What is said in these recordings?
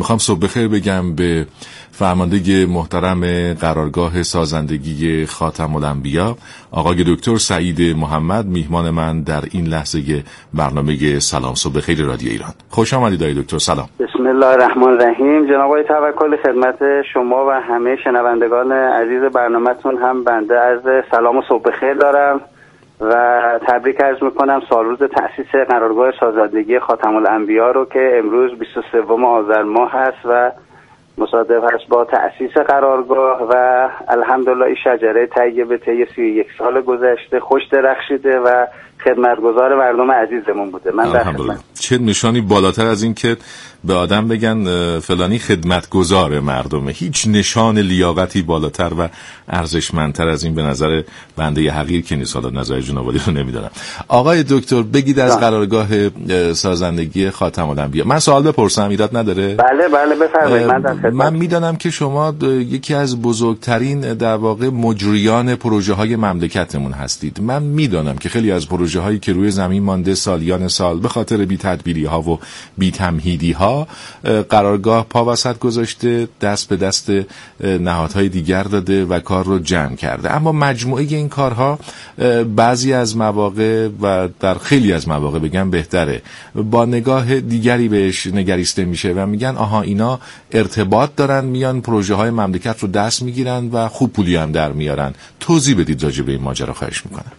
میخوام صبح بخیر بگم به فرمانده محترم قرارگاه سازندگی خاتم الانبیا آقای دکتر سعید محمد، میهمان من در این لحظه برنامه سلام صبح بخیر رادیو ایران. خوش آمدید آقای دکتر. سلام. بسم الله الرحمن الرحیم. جناب آقای توکلی، خدمت شما و همه شنوندگان عزیز برنامه‌تون هم بنده عرض سلام و صبح بخیر دارم و تبریک عرض میکنم سال روز تأسیس قرارگاه سازندگی خاتم الانبیا رو که امروز 23 آذر ماه هست و مصادف هست با تأسیس قرارگاه و الحمدلله این شجره طیبه طی 31 سال گذشته خوش درخشیده و خدمتگزار مردم عزیزمون بوده. من در خدمت. چه نشانی بالاتر از این که به آدم بگن فلانی خدمتگزار مردمه؟ هیچ نشان لیاقتی بالاتر و ارزشمندتر از این به نظر بنده حقیر که نیست. حالا نظر جناب عالی رو نمیدونم. آقای دکتر بگید از قرارگاه سازندگی خاتم الانبیا من سوال بپرسم، ایراد نداره؟ بله بفرمایید. من میدانم که شما یکی از بزرگترین در واقع مجریان پروژه های مملکتمون هستید. من میدانم که خیلی از پروژه هایی که روی زمین مانده سالیان سال به خاطر بی تدبیری ها و بی تمهیدی ها قرارگاه پا وسط گذاشته، دست به دست نهادهای دیگر داده و کار رو جمع کرده. اما مجموعه این کارها بعضی از مواقع و در خیلی از مواقع بگم بهتره با نگاه دیگری بهش نگریسته میشه و میگن آها اینا ارتباط دارن، میان پروژه های مملکت رو دست میگیرن و خوب پولی هم در میارن. توضیح بدید راجع به این ماجرا، خواهش میکنم.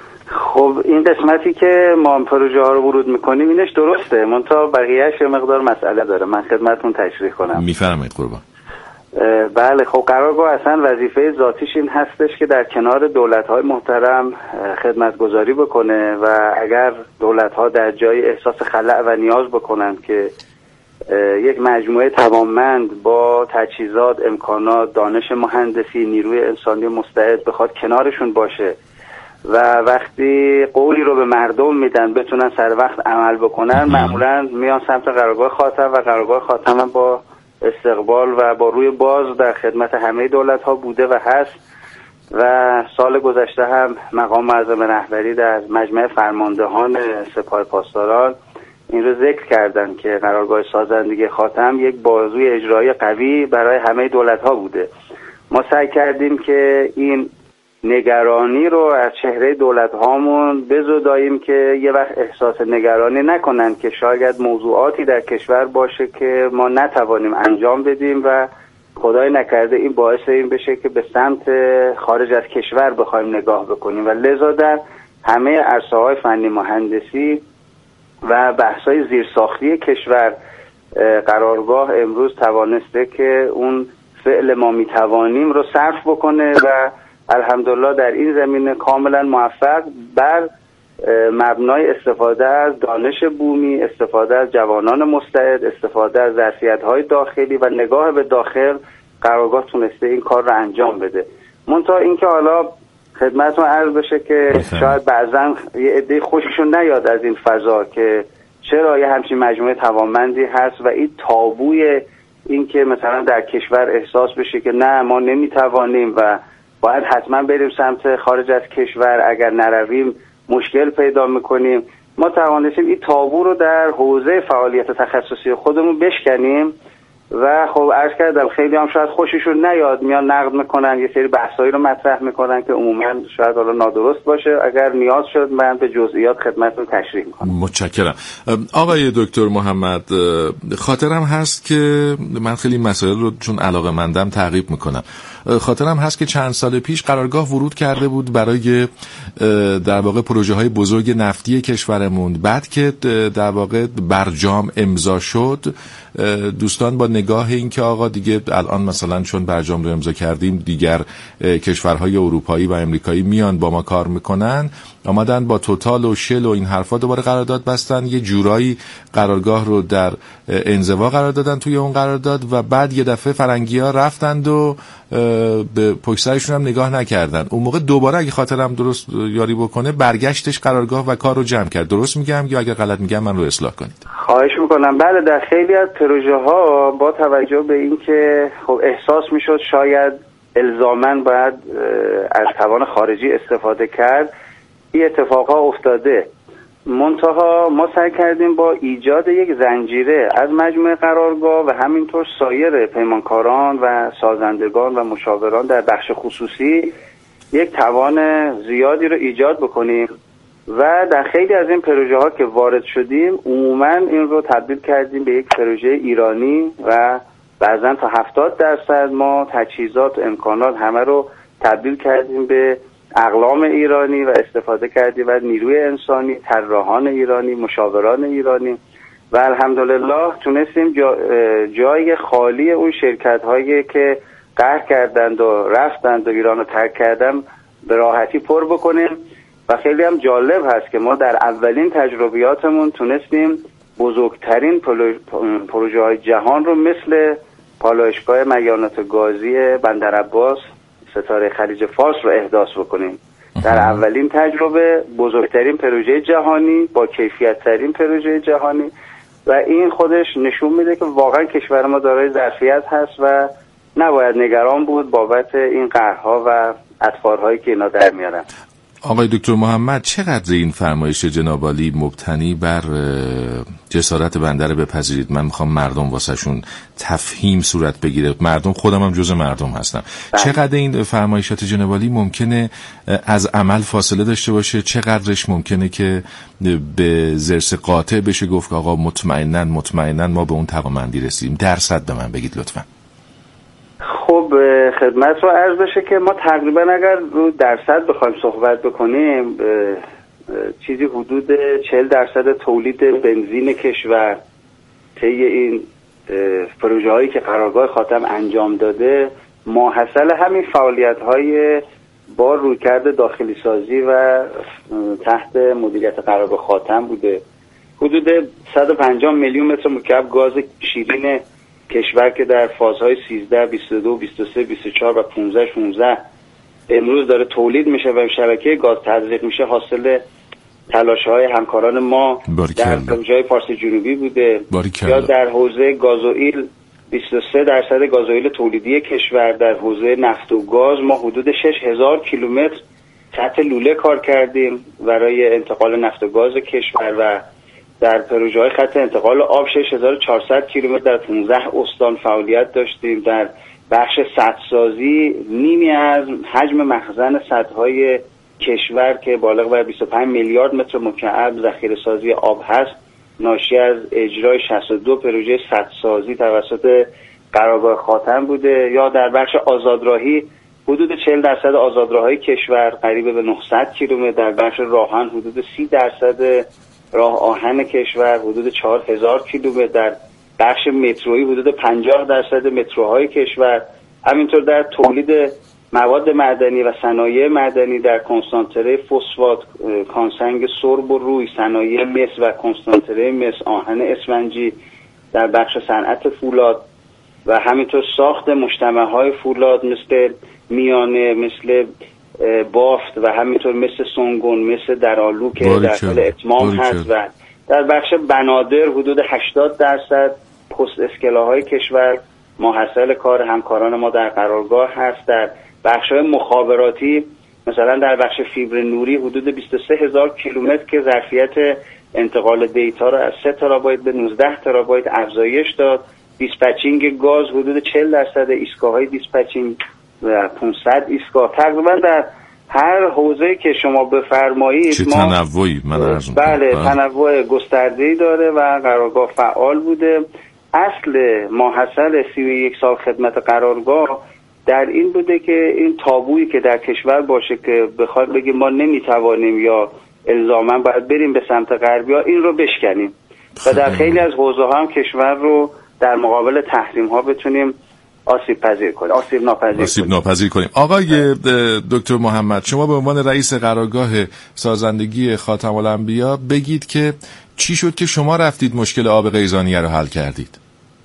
خب این قسمتی که ما پروژه ها رو ورود میکنیم اینش درسته، منتها بقیه‌اش یه مقدار مسئله داره. من خدمتتون تشریح کنم. میفرمایید قربان. بله، خب قرارگاه اصلا وظیفه ذاتیش این هستش که در کنار دولت‌های محترم خدمتگزاری بکنه و اگر دولت‌ها در جای احساس خلأ و نیاز بکنن که یک مجموعه توانمند با تجهیزات، امکانات، دانش مهندسی، نیروی انسانی مستعد بخواد کنارشون باشه و وقتی قولی رو به مردم میدن بتونن سر وقت عمل بکنن، معمولا میان سمت قرارگاه خاتم و قرارگاه خاتم هم با استقبال و با روی باز در خدمت همه دولت ها بوده و هست و سال گذشته هم مقام معظم رهبری در مجمع فرماندهان سپاه پاسداران این رو ذکر کردن که قرارگاه سازندگی خاتم یک بازوی اجرایی قوی برای همه دولت ها بوده. ما سعی کردیم که این نگرانی رو از چهره دولت هامون بزداییم که یه وقت احساس نگرانی نکنن که شاید موضوعاتی در کشور باشه که ما نتوانیم انجام بدیم و خدای نکرده این باعث این بشه که به سمت خارج از کشور بخوایم نگاه بکنیم و لذا در همه عرصه‌های فنی مهندسی و بحث‌های زیرساختی کشور قرارگاه امروز توانسته که اون فعل ما میتوانیم رو صرف بکنه و الحمدلله در این زمینه کاملا موفق بر مبنای استفاده از دانش بومی، استفاده از جوانان مستعد، استفاده از ظرفیت‌های داخلی و نگاه به داخل قرارگاه تونسته این کار رو انجام بده. منتها اینکه حالا خدمتتون عرض بشه که شاید بعضا یه عده خوششون نیاد از این فضا که چرا یه همچین مجموعه توانمندی هست و این تابوی این که مثلا در کشور احساس بشه که نه ما نمیتوانیم و باید حتما بریم سمت خارج از کشور، اگر نرویم مشکل پیدا میکنیم. ما توانستیم این تابو رو در حوزه فعالیت تخصصی خودمون بشکنیم و خب عرض کردم خیلی هم شاید خوششون نیاد، میان نقد میکنن، یه سری بحثایی رو مطرح میکنن که عموما شاید حالا نادرست باشه. اگر نیاز شد من به جزئیات خدمتتون تشریح میکنم. متشکرم. آقای دکتر محمد، خاطرم هست که من خیلی مسائل رو چون علاقه‌مندم تعقیب میکنم. خاطرم هست که چند سال پیش قرارگاه ورود کرده بود برای در واقع پروژه های بزرگ نفتی کشورمون. بعد که در واقع برجام امضا شد، دوستان با نگاه این که آقا دیگه الان مثلا چون برجام رو امضا کردیم دیگر کشورهای اروپایی و امریکایی میان با ما کار میکنن، آمدن با توتال و شل و این حرفا دوباره قرارداد بستن، یه جورایی قرارگاه رو در انزوا قرار دادن توی اون قرارداد و بعد یه دفعه فرنگی‌ها رفتند و به پشت سرشون هم نگاه نکردن. اون موقع دوباره اگه خاطرم درست یاری بکنه برگشتش قرارگاه و کار رو جمع کرد. درست میگم یا اگر غلط میگم من رو اصلاح کنید؟ خواهش میکنم. بله، در خیلی از پروژه ها با توجه به این که خب احساس میشد شاید الزاماً باید از توان خارجی استفاده کرد، این اتفاقها افتاده. منتها ما سعی کردیم با ایجاد یک زنجیره از مجموعه قرارگاه و همینطور سایر پیمانکاران و سازندگان و مشاوران در بخش خصوصی یک توان زیادی رو ایجاد بکنیم و در خیلی از این پروژه ها که وارد شدیم عموما این رو تبدیل کردیم به یک پروژه ایرانی و بعضا تا 70% ما تجهیزات و امکانات همه رو تبدیل کردیم به اقلام ایرانی و استفاده کردیم و نیروی انسانی، طراحان ایرانی، مشاوران ایرانی و الحمدلله تونستیم جای خالی اون شرکت هایی که قهر کردند و رفتند و ایران رو ترک کردن به راحتی پر بکنیم و خیلی هم جالب هست که ما در اولین تجربیاتمون تونستیم بزرگترین پروژه های جهان رو مثل پالایشگاه مگانات گازی بندرعباس ستاره خلیج فارس رو احداث بکنیم. در اولین تجربه بزرگترین پروژه جهانی با کیفیت ترین پروژه جهانی و این خودش نشون میده که واقعا کشور ما دارای ظرفیت هست و نباید نگران بود بابت این قهرها و اطفارهایی که اینا در میارن. آقای دکتر محمد، چقدر این فرمایش جناب عالی مبتنی بر جسارت بنده رو بپذیرید؟ من میخوام مردم واسهشون تفهیم صورت بگیره، مردم خودم هم جز مردم هستم. چقدر این فرمایشات جناب عالی ممکنه از عمل فاصله داشته باشه؟ چقدرش ممکنه که به ضرس قاطع بشه گفت آقا مطمئناً ما به اون توانمندی رسیدیم؟ درصد به من بگید لطفاً. خب خدمت رو عرض بشه که ما تقریبا اگر رو درصد بخوایم صحبت بکنیم چیزی حدود 40% تولید بنزین کشور طی این پروژه هایی که قرارگاه خاتم انجام داده ماحصل همین فعالیت های با رویکرد داخلی سازی و تحت مدیریت قرارگاه خاتم بوده. حدود 150 میلیون متر مکعب گاز شیرین کشور که در فازهای 13, 22, 23, 24 و 15, 16 امروز داره تولید میشه و شبکه گاز تزریق میشه حاصل تلاش‌های همکاران ما در پروژه پارس جنوبی بوده. یا در حوزه گازوئیل 23% گازوئیل تولیدی کشور، در حوزه نفت و گاز ما حدود 6000 کیلومتر سطح لوله کار کردیم برای انتقال نفت و گاز کشور و در پروژه‌های خط انتقال آب 6400 کیلومتر در 15 استان فعالیت داشتیم. در بخش سدسازی نیمی از حجم مخزن سدهای کشور که بالغ بر 25 میلیارد متر مکعب ذخیره‌سازی آب هست ناشی از اجرای 62 پروژه سدسازی توسط قرارگاه خاتم بوده. یا در بخش آزادراهی حدود 40% آزادراه‌های کشور قریب به 900 کیلومتر، در بخش راهن حدود 30% راه آهن کشور حدود 4000 کیلومتر، در بخش مترویی حدود 50% متروهای کشور. همینطور در تولید مواد معدنی و صنایع معدنی در کنسانتره فسفات، کانسنگ سرب و روی، صنایع مس و کنسانتره مس، آهن اسفنجی، در بخش صنعت فولاد و همینطور ساخت مجتمع‌های فولاد مثل میانه، مثل بافت و همینطور مثل سنگون، مثل درآلو که در حال اتمام هست و در بخش بنادر حدود 80% پست اسکلاهای کشور ماحصل کار همکاران ما در قرارگاه هست. در بخش‌های مخابراتی مثلا در بخش فیبر نوری حدود 23000 کیلومتر که ظرفیت انتقال دیتا را از 3 ترابایت به 19 ترابایت افزایش داد. دیسپچینگ گاز حدود 40% ایستگاه‌های دیسپچینگ و 500 ایستگاه. تقریبا در هر حوزه‌ای که شما بفرمایید چه تنوعی من عرض می‌کنم. بله تنوع گسترده‌ای داره و قرارگاه فعال بوده. اصل ماحصل 31 سال خدمت قرارگاه در این بوده که این تابویی که در کشور باشه که بخواد بگیم ما نمیتوانیم یا الزاما باید بریم به سمت غربیا، این رو بشکنیم و در خیلی از حوزه‌ها هم کشور رو در مقابل تحریم‌ها بتونیم آسیب ناپذیر کنیم. آقای دکتر محمد، شما به عنوان رئیس قرارگاه سازندگی خاتم الانبیا بگید که چی شد که شما رفتید مشکل آب قیزانیه رو حل کردید؟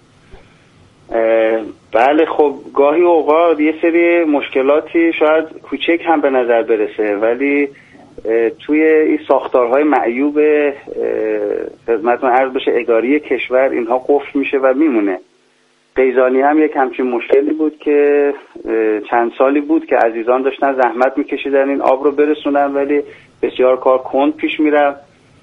بله خب گاهی اوقات یه سری مشکلاتی شاید کوچک هم به نظر برسه ولی توی این ساختارهای معیوب خدمتتون عرض بشه اداری کشور اینها قفل میشه و میمونه. قیزانی هم یک همچین مشکلی بود که چند سالی بود که عزیزان داشتن زحمت میکشیدن این آب رو برسونن ولی بسیار کار کند پیش میرفت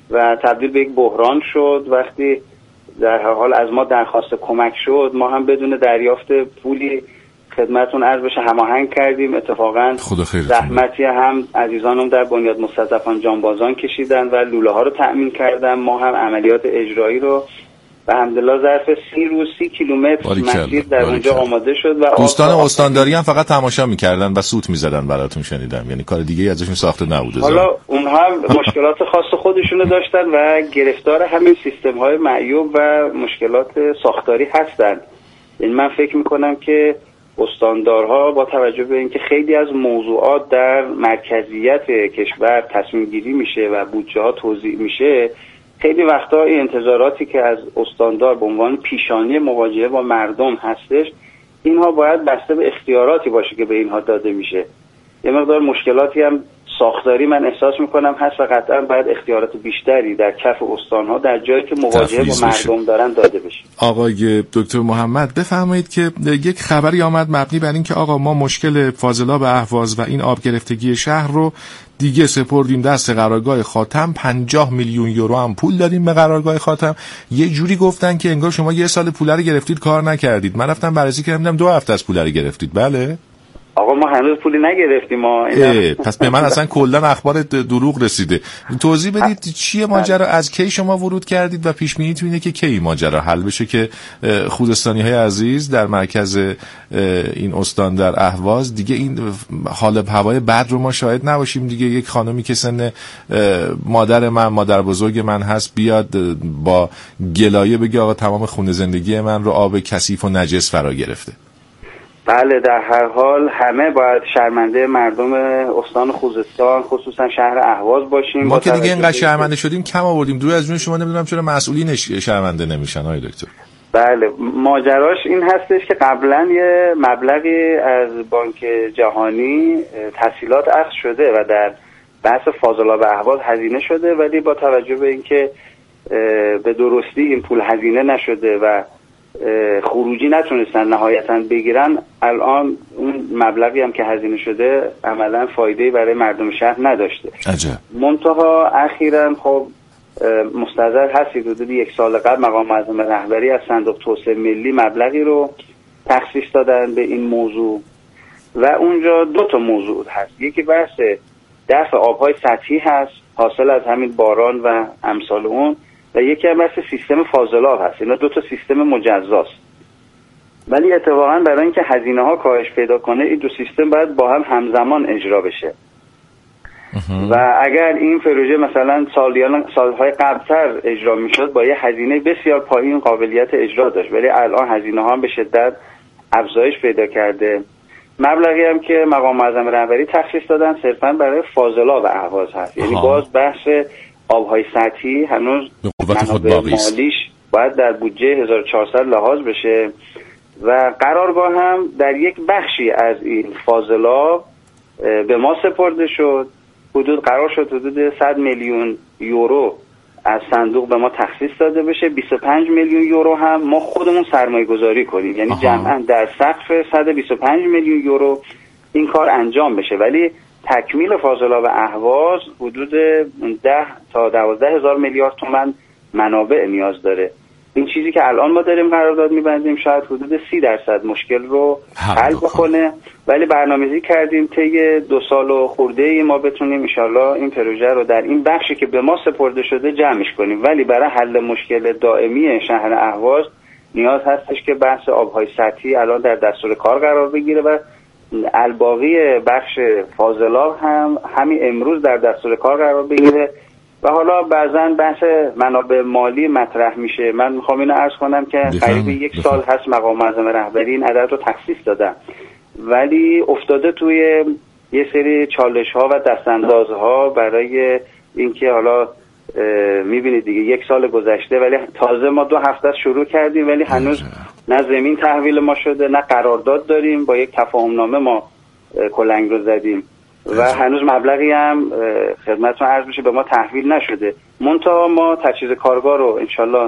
و تبدیل به یک بحران شد. وقتی در هر حال از ما درخواست کمک شد، ما هم بدون دریافت پولی خدمتون عرض بشه هماهنگ کردیم. اتفاقا زحمتی هم عزیزانم در بنیاد مستضعفان جانبازان کشیدن و لوله ها رو تأمین کردن. ما هم عملیات اجرایی رو و الحمدلله ظرف 30 روز 30 کیلومتر مسیر در اونجا آماده شد و دوستان استانداری هم فقط تماشا می‌کردن و سوت می‌زدن براتون، شنیدم. یعنی کار دیگه‌ای ازشون ساخته نبوده. حالا اونها هم مشکلات خاص خودشونو داشتن و گرفتار همین سیستم‌های معیوب و مشکلات ساختاری هستن. یعنی من فکر می‌کنم که استاندارها با توجه به اینکه خیلی از موضوعات در مرکزیت کشور تصمیم گیری میشه و بودجه ها توزیع میشه، خیلی وقتا این انتظاراتی که از استاندار به عنوان پیشانی مواجهه با مردم هستش، اینها باید بسته به اختیاراتی باشه که به اینها داده میشه. یه مقدار مشکلاتی هم ساختاری من احساس میکنم هست و قطعا باید اختیارات بیشتری در کف استانها در جایی که مواجهه با مردم دارن داده بشه. آقای دکتر محمد بفرمایید که یک خبری آمد مبنی بر این که آقا ما مشکل فاضلاب اهواز و این آب گرفتگی شهر رو دیگه سپردیم دست قرارگاه خاتم، 50 میلیون یورو هم پول دادیم به قرارگاه خاتم. یه جوری گفتن که انگار شما یه سال پول رو گرفتید کار نکردید. من رفتم بررسی کردم 2 هفته از پول رو گرفتید. بله آقا ما هنوز پولی نگرفتیم. پس به من اصلا کلا اخبار دروغ رسیده. توضیح بدید چیه ماجرا، از کی شما ورود کردید و پیش بینیتون اینه که کی ماجرا حل بشه که خوزستانی های عزیز در مرکز این استان در اهواز دیگه این حال هوای بد رو ما شاهد نباشیم دیگه. یک خانمی که سن مادر بزرگ من هست بیاد با گلایه بگه آقا تمام خونه زندگی من رو آب کثیف و نجس فرا گرفته. بله در هر حال همه باید شرمنده مردم استان خوزستان خصوصا شهر اهواز باشیم. ما که دیگه اینقدر شرمنده شدیم کم آوردیم. دور از جون شما نمیدونم چرا مسئولین شرمنده نمیشن آقای دکتر. بله ماجراش این هستش که قبلا یه مبلغی از بانک جهانی تسهیلات اخذ شده و در بحث فاضلاب اهواز هزینه شده، ولی با توجه به اینکه به درستی این پول هزینه نشده و خروجی نتونستن نهایتاً بگیرن، الان اون مبلغی هم که هزینه شده عملاً فایده‌ای برای مردم شهر نداشته. عجب. منتها اخیراً خب مستحضر هستید حدود 1 سال قبل مقام معظم رهبری از صندوق توسعه ملی مبلغی رو تخصیص دادن به این موضوع و اونجا 2 تا موضوع هست. یکی بحث دفع آبهای سطحی هست حاصل از همین باران و امثال اون، و یکی هم بحث سیستم فاضلاب هست. اینا 2 تا سیستم مجزاست، ولی اتفاقا برای اینکه هزینه ها کاهش پیدا کنه این 2 سیستم باید با هم همزمان اجرا بشه و اگر این پروژه مثلا سالهای قبلتر اجرا میشد با یه هزینه بسیار پایین قابلیت اجرا داشت، ولی الان هزینه ها هم به شدت افزایش پیدا کرده. مبلغی هم که مقام معظم رهبری تخصیص دادن صرفا برای فاضلاب اهواز هست. یعنی باز بحث آبهای سطحی هنوز منابع مالیش باید در بودجه 1400 لحاظ بشه و قرارگاه هم در یک بخشی از این فاضلاب به ما سپرده شد. قرار شد حدود 100 میلیون یورو از صندوق به ما تخصیص داده بشه، 25 میلیون یورو هم ما خودمون سرمایه گذاری کنیم. یعنی جمعا در سقف 125 میلیون یورو این کار انجام بشه، ولی تکمیل فاضلاب اهواز حدود 10 تا 12 هزار میلیارد تومان منابع نیاز داره. این چیزی که الان ما داریم قرارداد می‌بندیم شاید حدود 30% مشکل رو حل بکنه، ولی برنامه‌ریزی کردیم طی 2 سال و خورده‌ای ما بتونیم انشالله این پروژه رو در این بخشی که به ما سپرده شده جمعش کنیم. ولی برای حل مشکل دائمی شهر اهواز نیاز هستش که بحث آب‌های سطحی الان در دستور کار قرار بگیره و الباقی بخش فاضلاب هم همین امروز در دستور کار قرار بگیره و حالا بعضن بحث منابع مالی مطرح میشه. من میخوام اینو عرض کنم که قریب 1 سال هست مقام معظم رهبری این عدد رو تخصیص دادن، ولی افتاده توی یه سری چالش ها و دستانداز ها برای اینکه حالا میبینید دیگه 1 سال گذشته ولی تازه ما 2 هفته شروع کردیم، ولی هنوز نه زمین تحویل ما شده نه قرارداد داریم، با یک تفاهم نامه ما کلنگ رو زدیم و هنوز مبلغی هم خدمتتون عرض بشه به ما تحویل نشده. منتها ما تجهیز کارگاه رو انشالله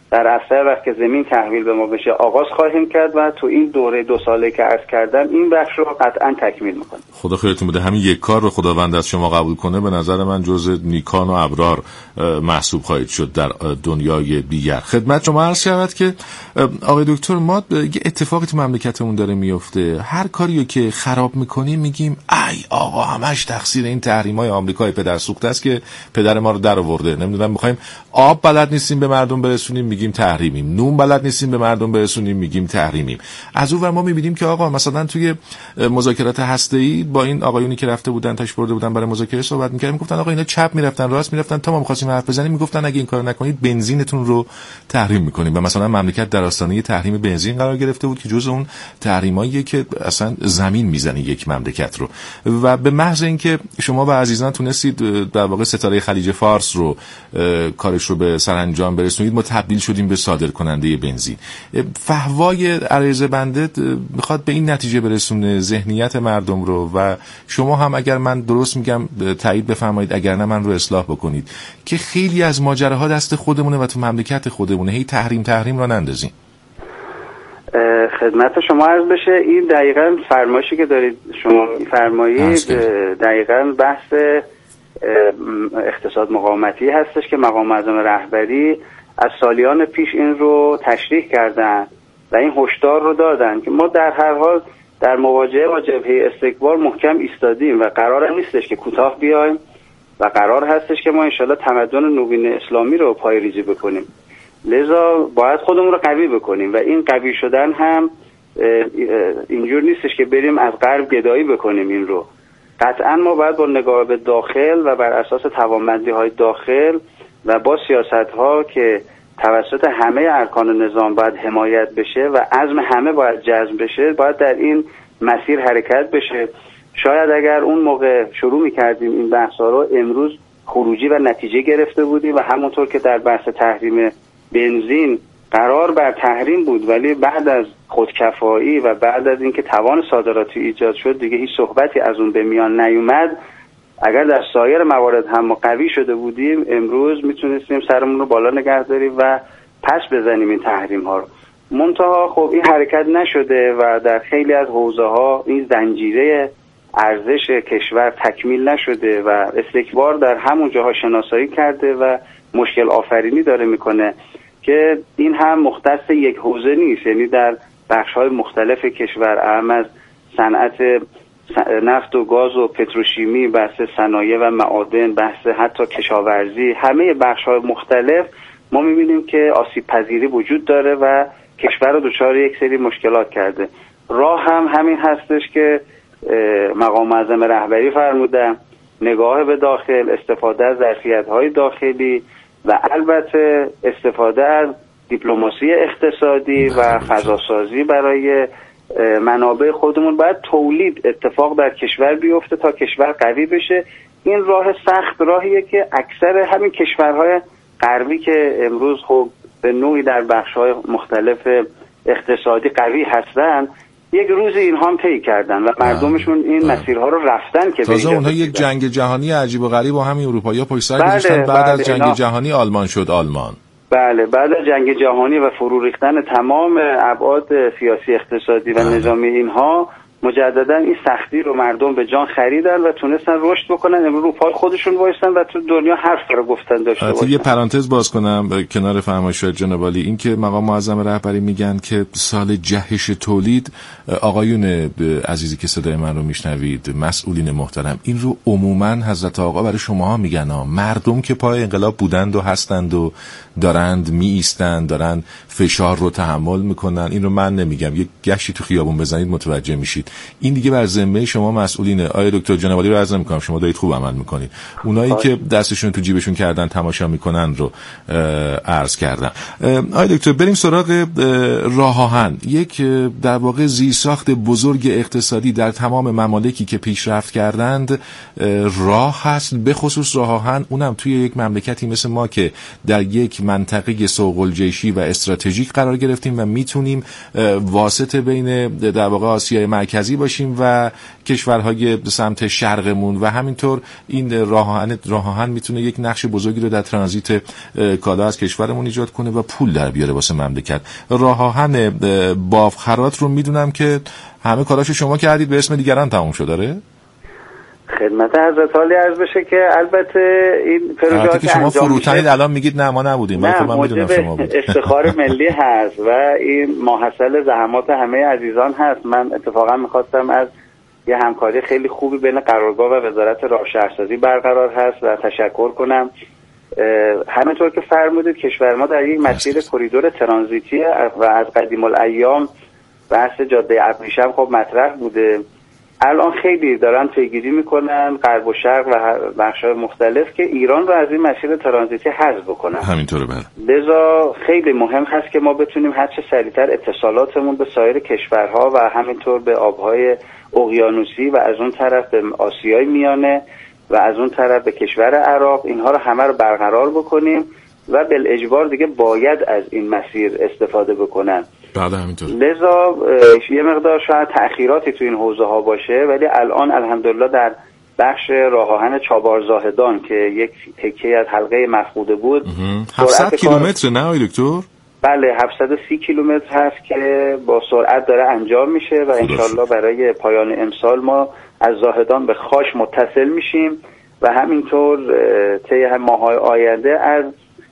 در اثر وقت که زمین تحویل به ما بشه آغاز خواهیم کرد و تو این دوره 2 ساله که عرض کردم این بخش رو قطعا تکمیل میکنیم. خدا خیرتون بده. همین یک کار رو خداوند از شما قبول کنه به نظر من جز نیکان و ابرار محسوب خواهید شد در دنیای دیگر. خدمت شما عرض شود که آقای دکتر ما یه اتفاقی تو مملکتمون داره میفته، هر کاریو که خراب میکنیم میگیم ای آقا همش تقصیر این تحریم‌های آمریکای پدرسوخته است که پدر ما رو در آورده. نمیدونم میخوایم آب بلد نیستیم به مردم برسونیم میگیم تحریمیم، نون بلد نیستیم به مردم برسونیم میگیم تحریمیم. از اون ور ما میبینیم که آقا مثلا توی مذاکرات هسته‌ای با این آقایونی که رفته بودن تاش برده بودن برای مذاکره صحبت می‌کردن، میگفتن آقا اینا چپ میرفتن راست میرفتن، تا ما می‌خواستیم حرف بزنیم میگفتن اگه این کارو نکنید بنزینتون رو تحریم می‌کنیم. و مثلا مملکت در آستانه تحریم بنزین قرار گرفته بود که جزء اون تحریماییه که اصلا زمین میزنه یک مملکت رو. و به محض اینکه شما و عزیزان تونستید در واقع ستاره خلیج فارس رو کارش رو به سرانجام برسونید، ما تبدیل شدیم به صادرکننده بنزین. فحوای عریضه بنده میخواد به این نتیجه برسونه ذهنیت مردم رو و شما هم اگر من درست میگم تایید بفرمایید، اگر نه من رو اصلاح بکنید، که خیلی از ماجراها دست خودمونه و تو مملکت خودمونه، هی تحریم را نندازیم. خدمت شما عرض بشه این دقیقاً فرمایشی که دارید شما میفرمایید دقیقاً بحث اقتصاد مقاومتی هستش که مقام معظم رهبری از سالیان پیش این رو تشریح کردن و این هشدار رو دادن که ما در هر حال در مواجهه با جبهه استکبار محکم ایستادیم و قرار نیستش که کوتاه بیایم و قرار هستش که ما انشالله تمدن نوین اسلامی رو پایه‌ریزی بکنیم. لذا باید خودمون رو قوی بکنیم و این قوی شدن هم اینجور نیستش که بریم از غرب گدایی بکنیم. این رو قطعا ما باید با نگاه به داخل و بر اساس توانمندی‌های داخل و با سیاست‌ها که توسط همه ارکان نظام باید حمایت بشه و عزم همه باید جذب بشه، باید در این مسیر حرکت بشه. شاید اگر اون موقع شروع می‌کردیم این بحث‌ها رو امروز خروجی و نتیجه گرفته بودیم و همونطور که در بحث تحریم بنزین قرار بر تحریم بود ولی بعد از خودکفایی و بعد از اینکه توان صادراتی ایجاد شد دیگه هیچ صحبتی از اون به میان نیومد. اگر در سایر موارد هم ما قوی شده بودیم امروز میتونستیم سرمون رو بالا نگه داریم و پس بزنیم این تحریم ها رو. منتها خب این حرکت نشده و در خیلی از حوزه ها این زنجیره ارزش کشور تکمیل نشده و استکبار در همون جاها شناسایی کرده و مشکل آفرینی داره میکنه که این هم مختص یک حوزه نیست، یعنی در بخش‌های مختلف کشور، اهم از صنعت نفت و گاز و پتروشیمی، بحث صنایع و معادن، بحث حتی کشاورزی، همه بخش‌های مختلف ما می‌بینیم که آسیب پذیری وجود داره و کشور رو دچار یک سری مشکلات کرده. راه هم همین هستش که مقام معظم رهبری فرمودن، نگاه به داخل، استفاده از ظرفیت‌های داخلی و البته استفاده از دیپلماسی اقتصادی و فضاسازی برای منابع خودمون. باید تولید اتفاق در کشور بیفته تا کشور قوی بشه. این راه سخت راهیه که اکثر همین کشورهای غربی که امروز خب به نوعی در بخش‌های مختلف اقتصادی قوی هستن یک روزی اینها هم طی کردن و مردمشون این مسیرها رو رفتن که تازه اونها یک جنگ جهانی عجیب و غریب با همین اروپایی‌ها پشت سر گذاشتن. بعد از جنگ جهانی آلمان شد آلمان. بله، بعد از جنگ جهانی و فرو ریختن تمام ابعاد سیاسی اقتصادی و نظامی اینها مجددا این سختی رو مردم به جان خریدن و تونستن رشد بکنن، امروز رو پای خودشون وایسن و تو دنیا حرف رو گفتن داشته باشن. یه پرانتز باز کنم کنار فرمایشات جناب عالی، این که مقام معظم رهبری میگن که سال جهش تولید، آقایون عزیزی که صدای من رو میشنوید، مسئولین محترم، این رو عموما حضرت آقا برای شماها میگن مردم که پای انقلاب بودند و هستند و دارند می ایستند، دارند فشار رو تحمل میکنن. این رو من نمیگم، یک گشتی تو خیابون بزنید متوجه میشید. این دیگه بر ذمه شما مسئولینه. آیه دکتر جناب عالی رو عرض میکنم شما دارید خوب عمل میکنید. اونایی که دستشون تو جیبشون کردن تماشا میکنن رو عرض کردم. آیه دکتر بریم سراغ راه آهن. یک در واقع زیرساخت بزرگ اقتصادی در تمام ممالکی که پیشرفت کردند راه هست، به خصوص راه آهن، اونم توی یک مملکتی مثل ما که در یک منطقه سوق الجیشی و استراتژیک قرار گرفتیم و میتونیم واسطه بین در واقع آسیای مرکزی مرکزی باشیم و کشورهای سمت شرقمون و همینطور این راه آهن میتونه یک نقش بزرگی رو در ترانزیت کالا از کشورمون ایجاد کنه و پول در بیاره واسه مملکت. راه آهن بافخرات رو میدونم که همه کاراشو شما کردید، به اسم دیگران تموم شد. داره خدمت حضرت عالی عرض بشه که البته این پروژه که شما فروتنید الان میگید نه ما نبودیم، نه من میدونم شما بود. افتخار ملی هست و این ماحصل زحمات همه عزیزان هست. من اتفاقا میخواستم از یه همکاری خیلی خوبی بین قرارگاه و وزارت راه شهرسازی برقرار هست و تشکر کنم. همینطور که فرمودید کشور ما در یک مسیر کریدور ترانزیتی و از قدیم الایام بحث جاده ابریشم خب مطرح بوده. الان خیلی دارن پیگیری میکنن غرب و شرق و بخش‌های مختلف که ایران رو از این مسیر ترانزیتی حذف بکنن. همینطوره بله. لذا خیلی مهم هست که ما بتونیم هر چه سریعتر اتصالاتمون به سایر کشورها و همینطور به آبهای اقیانوسی و از اون طرف به آسیای میانه و از اون طرف به کشور عراق اینها رو همه رو برقرار بکنیم و بالاجبار دیگه باید از این مسیر استفاده بکنن. بعد همینطور. لذا یه مقدار شاید تأخیراتی تو این حوزه ها باشه، ولی الان الحمدلله در بخش راه آهن چابهار زاهدان که یک تکه از حلقه مفقوده بود 700 کیلومتر نه آقای دکتر؟ بله 730 کیلومتر هست که با سرعت داره انجام میشه و انشالله برای پایان امسال ما از زاهدان به خاش متصل میشیم و همینطور طی ماه‌های آینده از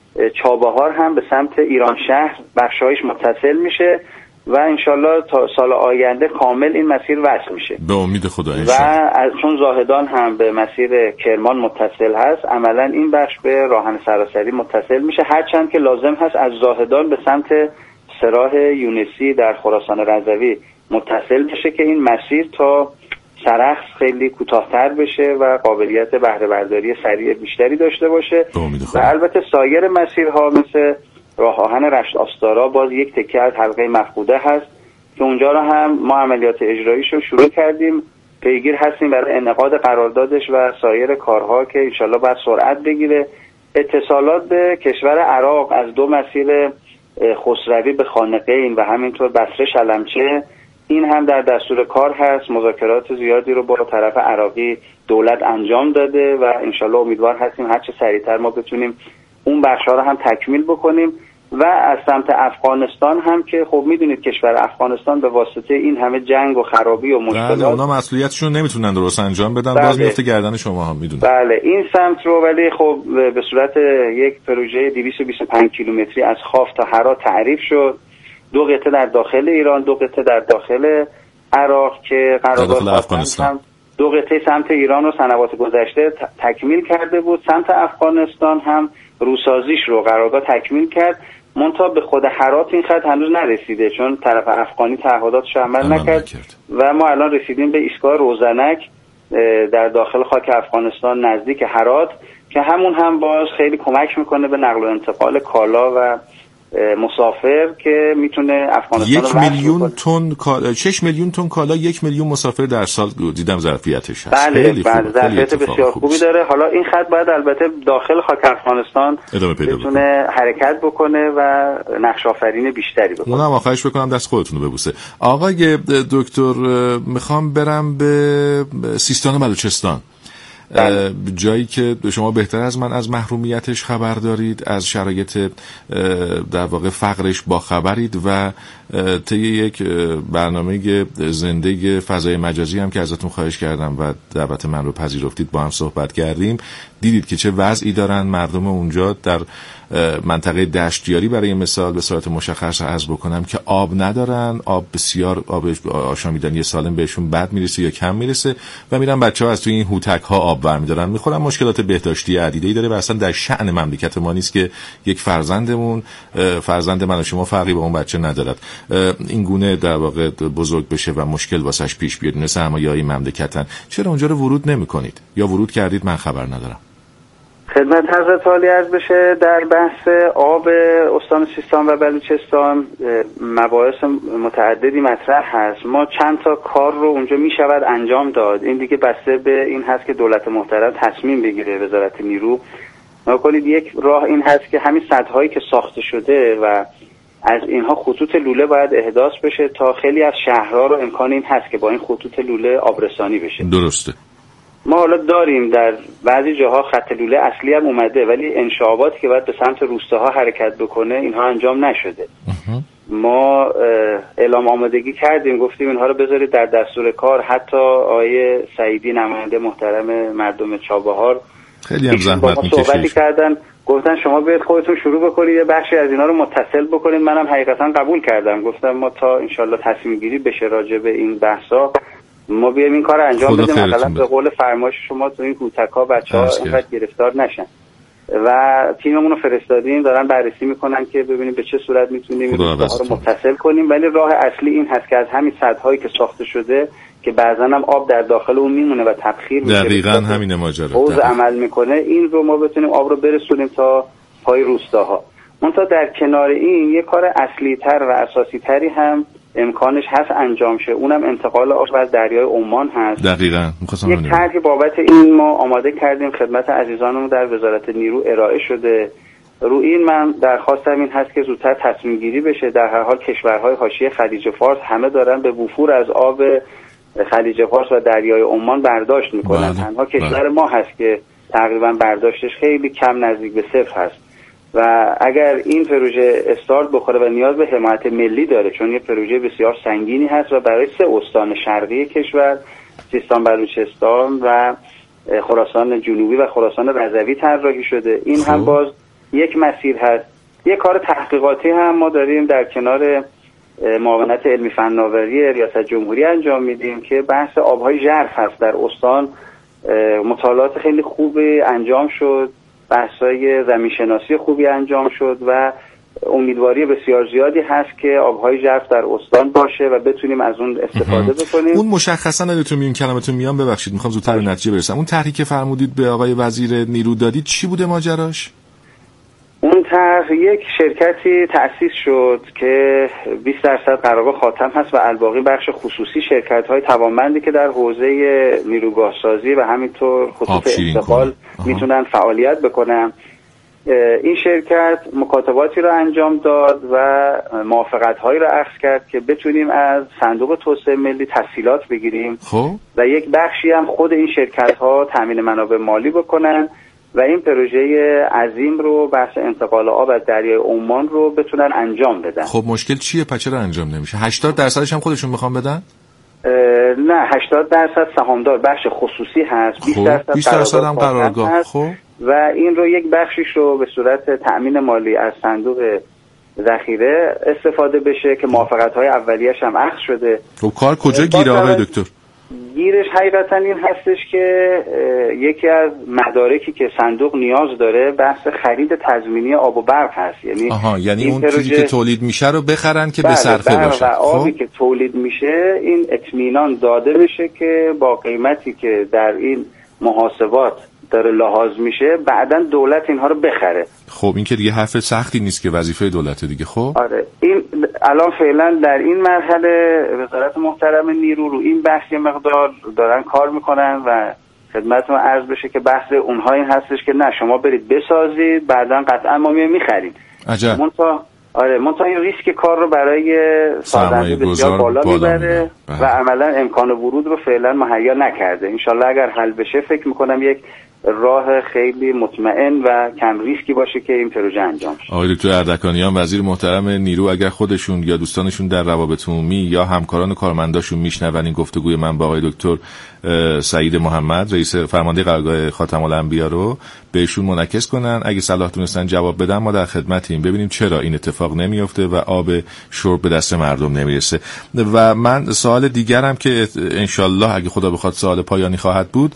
چابهار هم به سمت ایران شهر بخشایش متصل میشه و انشالله تا سال آینده کامل این مسیر وصل میشه به امید خدا. و چون زاهدان هم به مسیر کرمان متصل هست عملا این بخش به راهن سراسری متصل میشه، هرچند که لازم هست از زاهدان به سمت سراح یونسی در خراسان رضوی متصل بشه که این مسیر تا سرخس خیلی کوتاه‌تر بشه و قابلیت بهره برداری سریع بیشتری داشته باشه و البته سایر مسیرها مثل راه آهن رشت آستارا باز یک تکه از حلقه مفقوده هست که اونجا رو هم ما عملیات اجراییشو شروع کردیم، پیگیر هستیم برای انعقاد قراردادش و سایر کارها که انشالله باید سرعت بگیره. اتصالات به کشور عراق از دو مسیر خسروی به خانقین و همینطور بصره شلمچه این هم در دستور کار هست. مذاکرات زیادی رو با طرف عراقی دولت انجام داده و انشالله امیدوار هستیم هر چه سریعتر ما بتونیم اون بخش‌ها رو هم تکمیل بکنیم و از سمت افغانستان هم که خب میدونید کشور افغانستان به واسطه این همه جنگ و خرابی و مشکلات اونا مسئولیتشون نمیتونن درست انجام بدن. باز میفته گردن شما هم میدونید. بله این سمت رو ولی خب به صورت یک پروژه 225 کیلومتری از خاف تا هرات تعریف شد. 2 قطعه در داخل ایران، 2 قطعه در داخل عراق که قرارداد افغانستان 2 قطعه سمت ایران رو سنوات گذشته تکمیل کرده بود. سمت افغانستان هم روسازیش رو قرارداد تکمیل کرد، منتها به خود هرات این خط هنوز نرسیده چون طرف افغانی تعهداتش عمل نکرد و ما الان رسیدیم به ایستگاه روزنک در داخل خاک افغانستان نزدیک هرات که همون هم باز خیلی کمک میکنه به نقل و انتقال کالا و مسافر که میتونه افغانستان 1 میلیون تن 6 میلیون تن کالا 1 میلیون مسافر در سال دیدم ظرفیتش هست. بله ظرفیت بسیار خوبی داره. حالا این خط باید البته داخل خاک افغانستان بتونه حرکت بکنه و نقش آفرین بیشتری بکنه. اونم آخرش بکنم دست خودتون رو ببوسه. آقای دکتر میخوام برم به سیستان و بلوچستان، جایی که شما بهتر از من از محرومیتش خبر دارید، از شرایط در واقع فقرش با خبرید و طی یک برنامه زنده فضای مجازی هم که ازتون خواهش کردم و دعوت من رو پذیرفتید با هم صحبت کردیم، دیدید که چه وضعی دارن مردم اونجا در منطقه دشتیاری. برای مثال به صورت مشخص عرض بکنم که آب ندارن، آب بسیار آب آشامیدنی سالم بهشون بد میرسه یا کم میرسه و میرن بچه‌ها از توی این هوتک ها آب برمیدارن میخورن. مشکلات بهداشتی عدیده‌ای داره و اصلا در شأن مملکت ما نیست که یک فرزند من و شما فرقی با اون بچه ندارد این گونه در واقع بزرگ بشه و مشکل واسش پیش بیاد. مثل همایه‌های مملکتن، چرا اونجا رو ورود نمی‌کنید یا ورود کردید من خبر ندارم؟ خدمت حضرت عالی عرض بشه در بحث آب استان سیستان و بلوچستان مباحث متعددی مطرح هست. ما چند تا کار رو اونجا میشود انجام داد، این دیگه بسته به این هست که دولت محترم تصمیم بگیره. وزارت نیرو نکنید یک راه این هست که همین سدهایی که ساخته شده و از اینها خطوط لوله باید احداث بشه تا خیلی از شهرها رو امکان این هست که با این خطوط لوله آبرسانی بشه. درسته. ما حالا داریم در بعضی جاها خط لوله اصلی هم اومده، ولی انشعاباتی که باید به سمت روستاها حرکت بکنه اینها انجام نشده. ما اعلام آمادگی کردیم، گفتیم اینها رو بذارید در دستور کار. حتی آقای سعیدی نماینده محترم مردم چابهار خیلی هم زحمت میکشید، صحبتی کردن، گفتن شما بیاید خودتون شروع بکنید یه بخشی از اینا رو متصل بکنید. منم حقیقتا قبول کردم، گفتم ما تا انشالله تصمیم گیری بشه راجع به این بحثا ما بیایم این کار انجام بدیم، مثلا به قول فرمایش شما تو این کوتکا بچه‌ها اینقدر گرفتار نشن. و تیممون رو فرستادیم، دارن بررسی میکنن که ببینیم به چه صورت میتونیم این رو متصل کنیم. ولی راه اصلی این هست که از همین سدهایی که ساخته شده که بعضا هم آب در داخل اون میمونه و تبخیر میشه، دقیقاً همین ماجرا حوض عمل میکنه، این رو ما بتونیم آب رو برسونیم تا پای روستاها. منتها در کنار این یه کار اصلی تر و اساسی تری هم امکانش هست انجام شه، اونم انتقال آب از دریای عمان هست. دقیقاً یک طرحی بابت این ما آماده کردیم، خدمت عزیزانمون در وزارت نیرو ارائه شده. رو این من درخواستم این هست که زودتر تصمیم گیری بشه. در هر حال کشورهای حاشیه خلیج فارس همه دارن به وفور از آب خلیج فارس و دریای عمان برداشت میکنن. تنها کشور ما هست که تقریبا برداشتش خیلی کم، نزدیک به صفر هست. و اگر این پروژه استارت بخوره و نیاز به حمایت ملی داره، چون یه پروژه بسیار سنگینی هست و برای 3 استان شرقی کشور، سیستان بلوچستان و خراسان جنوبی و خراسان رضوی طراحی شده، این هم باز یک مسیر هست. یه کار تحقیقاتی هم ما داریم در کنار معاونت علمی فناوری ریاست جمهوری انجام میدیم که بحث آبهای ژرف هست در استان. مطالعات خیلی خوبی انجام شد، بحث‌های زمین‌شناسی خوبی انجام شد و امیدواری بسیار زیادی هست که آبهای ژرف در استان باشه و بتونیم از اون استفاده بکنیم. اون مشخصا ندیتون میون کلمتون میام، ببخشید میخوام زودتر به نتیجه برسم. اون طرحی که فرمودید به آقای وزیر نیرو دادید چی بوده ماجراش؟ اون طرح یک شرکتی تأسیس شد که 20% قرارداد خاتم هست و الباقی بخش خصوصی شرکت‌های توانمندی که در حوزه نیروگاهسازی و همینطور خطوط انتقال میتونن فعالیت بکنن. این شرکت مکاتباتی رو انجام داد و موافقت‌هایی رو اخذ کرد که بتونیم از صندوق توسعه ملی تسهیلات بگیریم و یک بخشی هم خود این شرکت‌ها تامین منابع مالی بکنن و این پروژه عظیم رو بحث انتقال آب از دریای عمان رو بتونن انجام بدن. خب مشکل چیه؟ چرا انجام نمیشه؟ 80% هم خودشون میخوان بدن؟ نه، 80% سهامدار بخش خصوصی هست، 20% هم قرارگاه هست. خب و این رو یک بخشیش رو به صورت تأمین مالی از صندوق ذخیره استفاده بشه که موافقت‌های اولیه‌اش هم اخذ شده. خب کار کجا گیره آقای دکتر؟ گیرش حقیقتا این هستش که یکی از مدارکی که صندوق نیاز داره بحث خرید تضمینی آب و برق هست. یعنی اون چیزی که تولید میشه رو بخرن که به صرفه باشه. و آبی که تولید میشه این اطمینان داده بشه که با قیمتی که در این محاسبات داره لحاظ میشه بعداً دولت اینها رو بخره. خب این که دیگه حرف سختی نیست که وظیفه دولته دیگه. خب آره، این الان فعلا در این مرحله وزارت محترم نیرو رو این بحث مقدار دارن کار میکنن و خدمتتون عرض بشه که بحث اونها این هستش که نه شما برید بسازید بعداً قطعا ما میخریم. عجب. منتها این ریسک کار رو برای سازنده بسیار بالا میبره و عملا امکان ورود رو فعلا مهیا نکرده. انشالله اگر حل بشه فکر میکنم یک راه خیلی مطمئن و کم ریسکی باشه که این پروژه انجام شه. آقای دکتر اردکانیان وزیر محترم نیرو، اگر خودشون یا دوستانشون در روابط عمومی یا همکاران کارمنداشون میشنون این گفتگوی من با آقای دکتر سعید محمد رئیس فرمانده قرارگاه خاتم الانبیا رو بهشون منعکس کنن، اگه صلاح دونستن جواب بدن ما در خدمتیم، ببینیم چرا این اتفاق نمیفته و آب شرب به دست مردم نمیرسه. و من سوال دیگرم که انشالله اگه خدا بخواد سوال پایانی خواهد بود،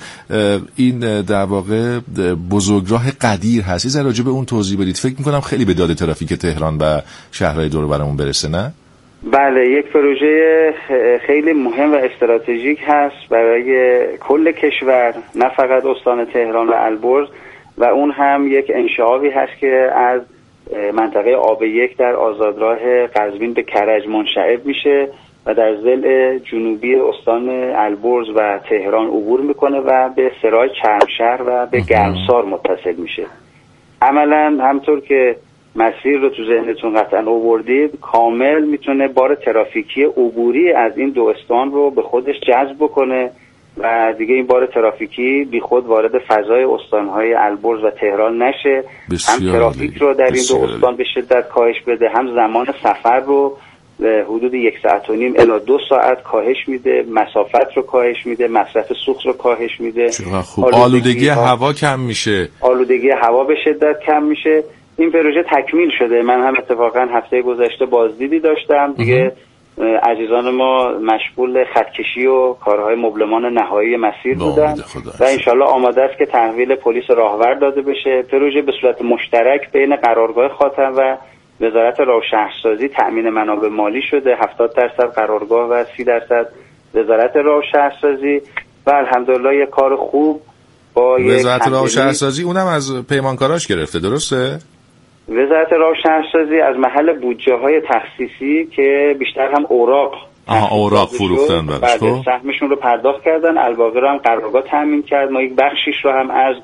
این در واقع بزرگراه قدیر هست، یه راجع به اون توضیح بدید. فکر میکنم خیلی به داد ترافیک تهران و شهرهای دور و برمون برسه. نه؟ بله، یک پروژه خیلی مهم و استراتژیک هست برای کل کشور، نه فقط استان تهران و البرز، و اون هم یک انشعابی هست که از منطقه آب یک در آزادراه قزوین به کرج منشعب میشه و در ضلع جنوبی استان البرز و تهران عبور میکنه و به سراج چرمشهر و به گرمسار متصل میشه. عملا همطور که مسیر رو تو ذهنتون قطعا آوردید، کامل میتونه بار ترافیکی عبوری از این دو استان رو به خودش جذب بکنه و دیگه این بار ترافیکی بی خود وارد فضای استانهای البرز و تهران نشه. هم ترافیک رو در این دو استان به شدت کاهش بده، هم زمان سفر رو حدود 1.5 ساعت الی 2 ساعت کاهش میده، مسافت رو کاهش میده، مصرف سوخت رو کاهش میده. آلودگی هوا کم میشه. آلودگی هوا به شدت کم میشه. این پروژه تکمیل شده. من هم اتفاقا هفته گذشته بازدیدی داشتم. دیگه عزیزان ما مشغول خطکشی و کارهای مبلمان نهایی مسیر بودن و انشالله آماده است که تحویل پلیس راهور داده بشه. پروژه به صورت مشترک بین قرارگاه خاتم و وزارت راه و شهرسازی تأمین منابع مالی شده، 70% قرارگاه و 30% وزارت راه و شهرسازی و الحمدلله یک کار خوب با وزارت راه و شهرسازی اونم از پیمانکاراش گرفته، درسته؟ وزارت راه و شهرسازی از محل بودجه های تخصیصی که بیشتر هم اوراق فروختن بعد سهمشون رو پرداخت کردن، الباقی رو هم قرارگاه تامین کرد. ما یک بخشیش رو هم از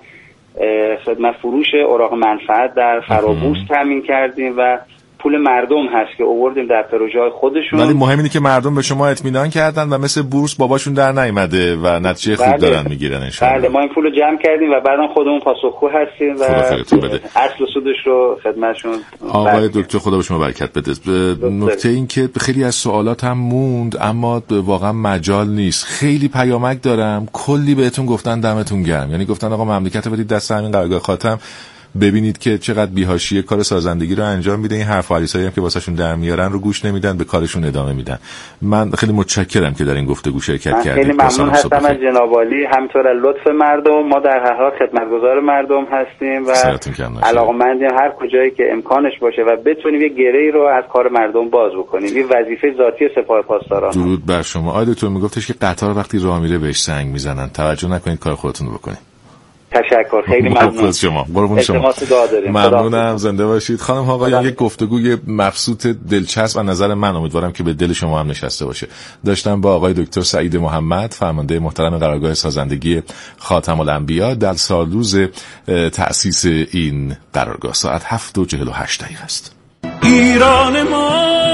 خدمت فروش اوراق منفعت در فرابورس تامین کردیم و پول مردم هست که آوردیم در پروژه های خودشون. ولی مهم اینه که مردم به شما اطمینان کردن و مثل بورس باباشون در نیامده و نتیجه خوب دارن میگیرن ان شاءالله. بله، ما این پولو جمع کردیم و بعدم خودمون پاسخگو هستیم و اصل و سودش رو خدمتشون. آقای دکتر خدا به شما برکت بده. نکته این که خیلی از سوالات هم موند اما واقعا مجال نیست. خیلی پیامک دارم، کلی بهتون گفتن دمتون گرم. یعنی گفتن آقا مملکت بدید دست همین قرارگاه خاتم، ببینید که چقدر بی‌حاشیه کار سازندگی رو انجام میده. این حرف و حدیثایی هم که واسهشون در میارن رو گوش نمیدن، به کارشون ادامه میدن. من خیلی متشکرم که در این گفتگو شرکت کردید. خیلی ممنون هستم از جناب عالی، همینطور از لطف مردم. ما در هر حال خدمتگزار مردم هستیم و علاقه‌مندیم هر کجایی که امکانش باشه و بتونیم یه گره‌ای رو از کار مردم باز بکنیم. این وظیفه ذاتی سپاه پاسداران. درود بر شما. آقای دکتر میگفتش که قطار وقتی راه میره بهش سنگ میزنن. توجه نکنید، کار خودتون رو بکنید. تشکر، خیلی ممنون. شما قربون شما. ممنونم، زنده باشید. خانم ها آقایان، یک گفتگوی مبسوط دلچسب از نظر من، امیدوارم که به دل شما هم نشسته باشه، داشتم با آقای دکتر سعید محمد، فرمانده محترم قرارگاه سازندگی خاتم الانبیا در سالروز تأسیس این قرارگاه. ساعت 7:48 است. ایران ما